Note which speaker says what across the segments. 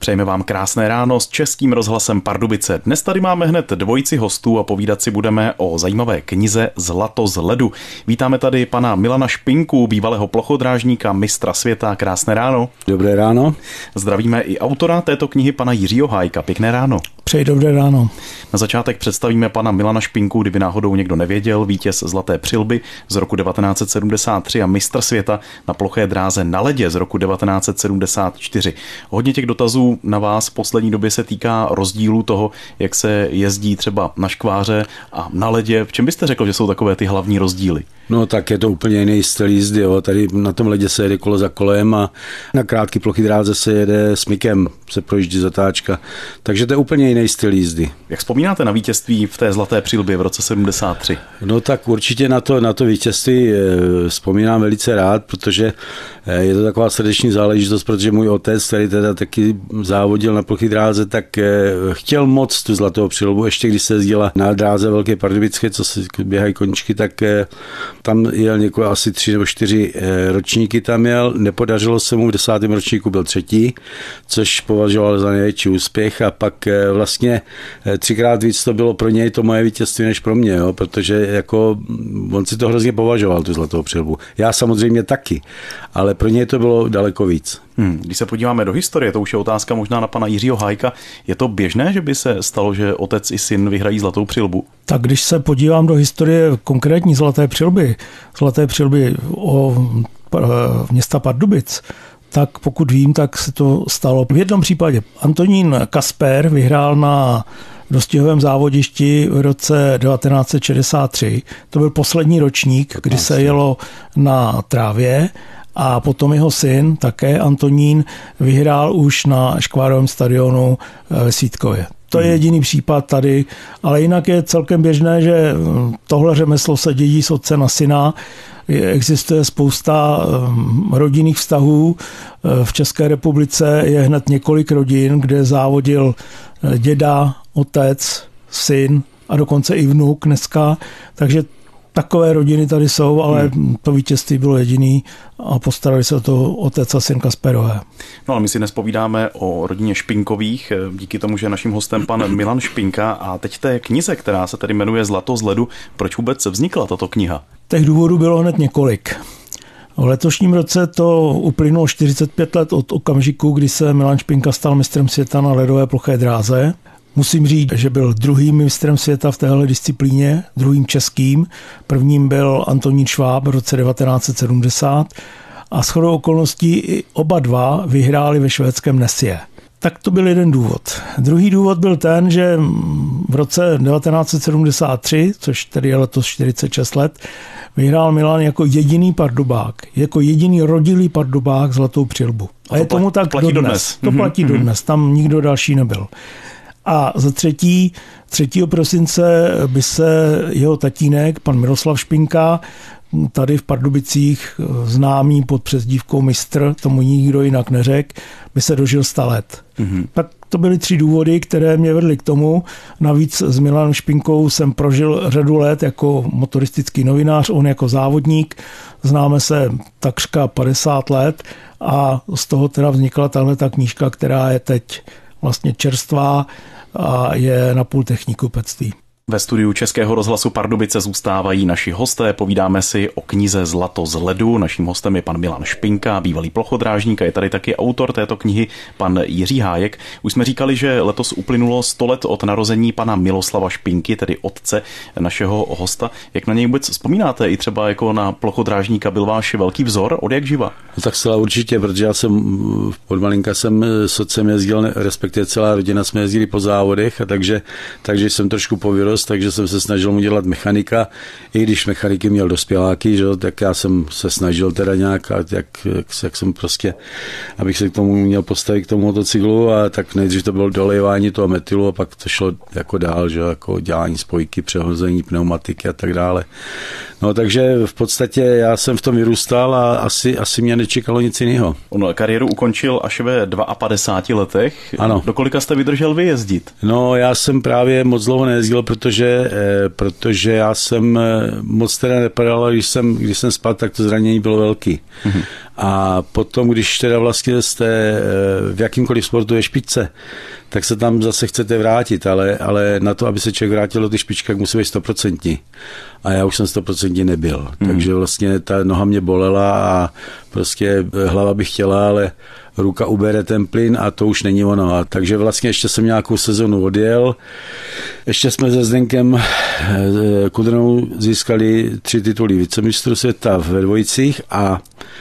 Speaker 1: Přejeme vám krásné ráno s Českým rozhlasem Pardubice. Dnes tady máme hned dvojici hostů a povídat si budeme o zajímavé knize Zlato z ledu. Vítáme tady pana Milana Špinku, bývalého plochodrážníka, mistra světa. Krásné ráno.
Speaker 2: Dobré ráno.
Speaker 1: Zdravíme i autora této knihy, pana Jiřího Hájka. Pěkné ráno.
Speaker 3: Přeji dobré ráno.
Speaker 1: Na začátek představíme pana Milana Špinku, kdyby náhodou někdo nevěděl, vítěz Zlaté přilby z roku 1973 a mistr světa na ploché dráze na ledě z roku 1974. Hodně těch dotazů na vás v poslední době se týká rozdílu toho, jak se jezdí třeba na škváře a na ledě. V čem byste řekl, že jsou takové ty hlavní rozdíly?
Speaker 2: No tak je to úplně jiný styl jízdy. Jo. Tady na tom ledě se jede kolo za kolem a na krátké ploché dráze se jede smykem, se projíždí zatáčka. Takže to je úplně jiný styl jízdy.
Speaker 1: Jak vzpomínáte na vítězství v té Zlaté přilbě v roce 73?
Speaker 2: No tak určitě na to vítězství vzpomínám velice rád, protože je to taková srdeční záležitost, protože můj otec, který teda taky závodil na ploché dráze, tak chtěl moc tu Zlatou přilbu, ještě když se jezdila na dráze Velké Pardubické, co se běhají koníčky, tak tam jel několik, asi 3 nebo 4 ročníky tam jel, nepodařilo se mu, v 10. ročníku byl 3., což považoval za největší úspěch a pak vlastně 3krát víc to bylo pro něj to moje vítězství než pro mě, jo, protože jako on si to hrozně považoval, tu Zlatou přilbu. Já samozřejmě taky, ale pro něj to bylo daleko víc.
Speaker 1: Když se podíváme do historie, to už je otázka možná na pana Jiřího Hájka, je to běžné, že by se stalo, že otec i syn vyhrají Zlatou přilbu?
Speaker 3: Tak když se podívám do historie konkrétní Zlaté přilby o města Pardubic, tak pokud vím, tak se to stalo. V jednom případě Antonín Kasper vyhrál na dostihovém závodišti v roce 1963. To byl poslední ročník, kdy se jelo na trávě. A potom jeho syn, také Antonín, vyhrál už na škvárovém stadionu ve Svítkově. To je jediný případ tady, ale jinak je celkem běžné, že tohle řemeslo se dědí z otce na syna. Existuje spousta rodinných vztahů. V České republice je hned několik rodin, kde závodil děda, otec, syn a dokonce i vnuk dneska. Takže takové rodiny tady jsou, ale to vítězství bylo jediný a postarali se o to otec a syn Kasperové.
Speaker 1: No ale my si dnes povídáme o rodině Špinkových, díky tomu, že je naším hostem pan Milan Špinka a teď té knize, která se tedy jmenuje Zlato z ledu. Proč vůbec vznikla tato kniha?
Speaker 3: Těch důvodů bylo hned několik. V letošním roce to uplynulo 45 let od okamžiku, kdy se Milan Špinka stal mistrem světa na ledové ploché dráze. Musím říct, že byl druhým mistrem světa v téhle disciplíně, druhým českým. Prvním byl Antonín Šváb v roce 1970 a shodou okolností i oba dva vyhráli ve švédském Nessie. Tak to byl jeden důvod. Druhý důvod byl ten, že v roce 1973, což tedy je letos 46 let, vyhrál Milan jako jediný pardubák, jako jediný rodilý pardubák Zlatou přilbu. A je tomu tak dodnes. To platí dodnes, tam nikdo další nebyl. A za třetí, 3. prosince by se jeho tatínek, pan Miroslav Špinka, tady v Pardubicích známý pod přezdívkou mistr, tomu nikdo jinak neřekl, by se dožil 100 let. Tak to byly 3 důvody, které mě vedly k tomu. Navíc s Milanem Špinkou jsem prožil řadu let jako motoristický novinář, on jako závodník. Známe se takřka 50 let a z toho teda vznikla tahleta knížka, která je teď vlastně čerstvá a je na půl technikopectví.
Speaker 1: Ve studiu Českého rozhlasu Pardubice zůstávají naši hosté. Povídáme si o knize Zlato z ledu. Naším hostem je pan Milan Špinka, bývalý plochodrážník, a je tady taky autor této knihy, pan Jiří Hájek. Už jsme říkali, že letos uplynulo 100 let od narození pana Miloslava Špinky, tedy otce našeho hosta. Jak na něj vůbec vzpomínáte? I třeba jako na plochodrážníka byl váš velký vzor od jak živa?
Speaker 2: No tak zcela určitě, protože já jsem od malinka jsem s otcem jezdil, respektive celá rodina jsme jezdili po závodech, a takže jsem trošku povyrost, takže jsem se snažil mu dělat mechanika, i když mechaniky měl dospěláky, že, tak já jsem se snažil teda nějak, jak jsem prostě, abych se k tomu měl postavit k tomu motocyklu, a tak nejdřív to bylo dolejvání toho metylu a pak to šlo jako dál, že, jako dělání spojky, přehození pneumatiky a tak dále. No takže v podstatě já jsem v tom vyrůstal a asi mě nečekalo nic jiného.
Speaker 1: On kariéru ukončil až ve 52 letech.
Speaker 2: Ano.
Speaker 1: Do kolika jste vydržel vyjezdit?
Speaker 2: No já jsem právě moc dlouho nejezdil, protože já jsem moc teda nepadal, když jsem spadl, tak to zranění bylo velký. A potom, když teda vlastně jste v jakýmkoliv sportu je špičce, tak se tam zase chcete vrátit, ale na to, aby se člověk vrátil do ty špičky, musí být 100%. A já už jsem 100% nebyl. Takže vlastně ta noha mě bolela a prostě hlava by chtěla, ale ruka ubere ten plyn a to už není ono. A takže vlastně ještě jsem nějakou sezonu odjel. Ještě jsme se Zdenkem Kudrnou získali 3 tituly vicemistrů světa ve dvojicích a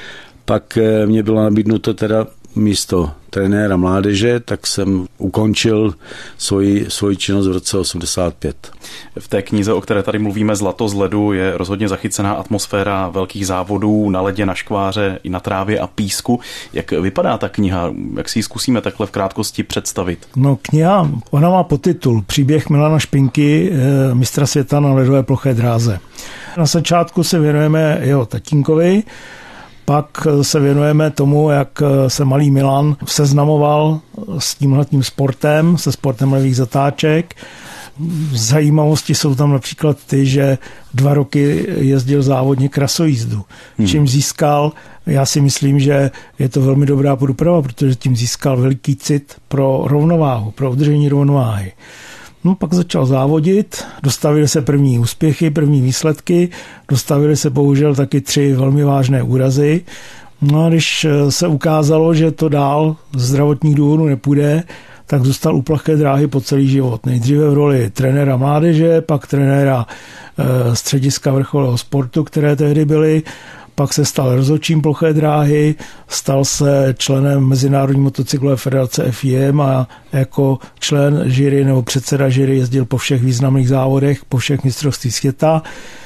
Speaker 2: pak mě bylo nabídnuto teda místo trenéra mládeže, tak jsem ukončil svoji činnost v roce 85.
Speaker 1: V té knize, o které tady mluvíme, Zlato z ledu, je rozhodně zachycená atmosféra velkých závodů na ledě, na škváře, i na trávě a písku. Jak vypadá ta kniha? Jak si ji zkusíme takhle v krátkosti představit?
Speaker 3: No, kniha, ona má podtitul Příběh Milana Špinky, mistra světa na ledové ploché dráze. Na začátku se věnujeme jeho tatínkovi, pak se věnujeme tomu, jak se malý Milan seznamoval s tímhletím sportem, se sportem levých zatáček. Zajímavosti jsou tam například ty, že 2 roky jezdil závodně krasojízdu, čím získal, já si myslím, že je to velmi dobrá průprava, protože tím získal veliký cit pro rovnováhu, pro udržení rovnováhy. No, pak začal závodit, dostavily se první úspěchy, první výsledky, dostavily se bohužel taky 3 velmi vážné úrazy. No a když se ukázalo, že to dál z zdravotních důvodů nepůjde, tak zůstal u ploché dráhy po celý život. Nejdříve v roli trenéra mládeže, pak trenéra střediska vrcholového sportu, které tehdy byly, pak se stal rozhodčím ploché dráhy, stal se členem Mezinárodní motocyklové federace FIM a jako člen jury nebo předseda jury jezdil po všech významných závodech, po všech mistrovstvích světa.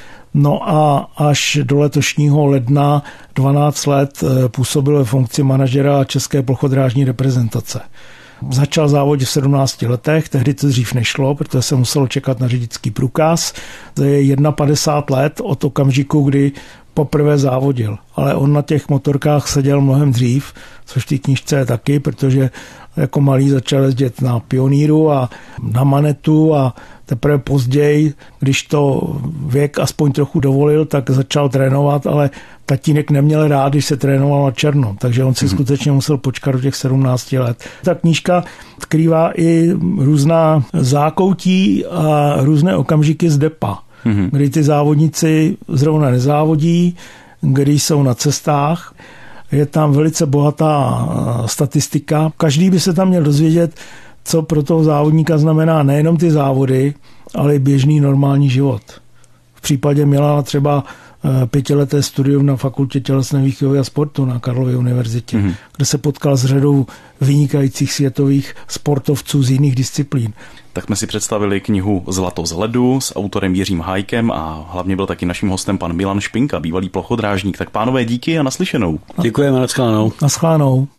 Speaker 3: No a až do letošního ledna 12 let působil ve funkci manažera české plochodrážní reprezentace. Začal závodit v 17 letech, tehdy to dřív nešlo, protože se muselo čekat na řidičský průkaz. To je 51 let od okamžiku, kdy poprvé závodil. Ale on na těch motorkách seděl mnohem dřív, což v té knížce je taky, protože jako malý začal jezdit na Pioníru a na Manetu a teprve později, když to věk aspoň trochu dovolil, tak začal trénovat, ale tatínek neměl rád, když se trénoval na černo, takže on si skutečně musel počkat do těch 17 let. Ta knížka skrývá i různá zákoutí a různé okamžiky z depa, kdy ty závodníci zrovna nezávodí, kdy jsou na cestách. Je tam velice bohatá statistika. Každý by se tam měl dozvědět, co pro toho závodníka znamená nejenom ty závody, ale i běžný normální život. V případě Milana třeba 5leté studium na fakultě tělesné výchovy a sportu na Karlově univerzitě, kde se potkal s řadou vynikajících světových sportovců z jiných disciplín.
Speaker 1: Tak jsme si představili knihu Zlato z ledu s autorem Jiřím Hájkem a hlavně byl taky naším hostem pan Milan Špinka, bývalý plochodrážník. Tak pánové, díky a naslyšenou.
Speaker 2: Děkujeme, naschledanou.
Speaker 3: Naschledanou.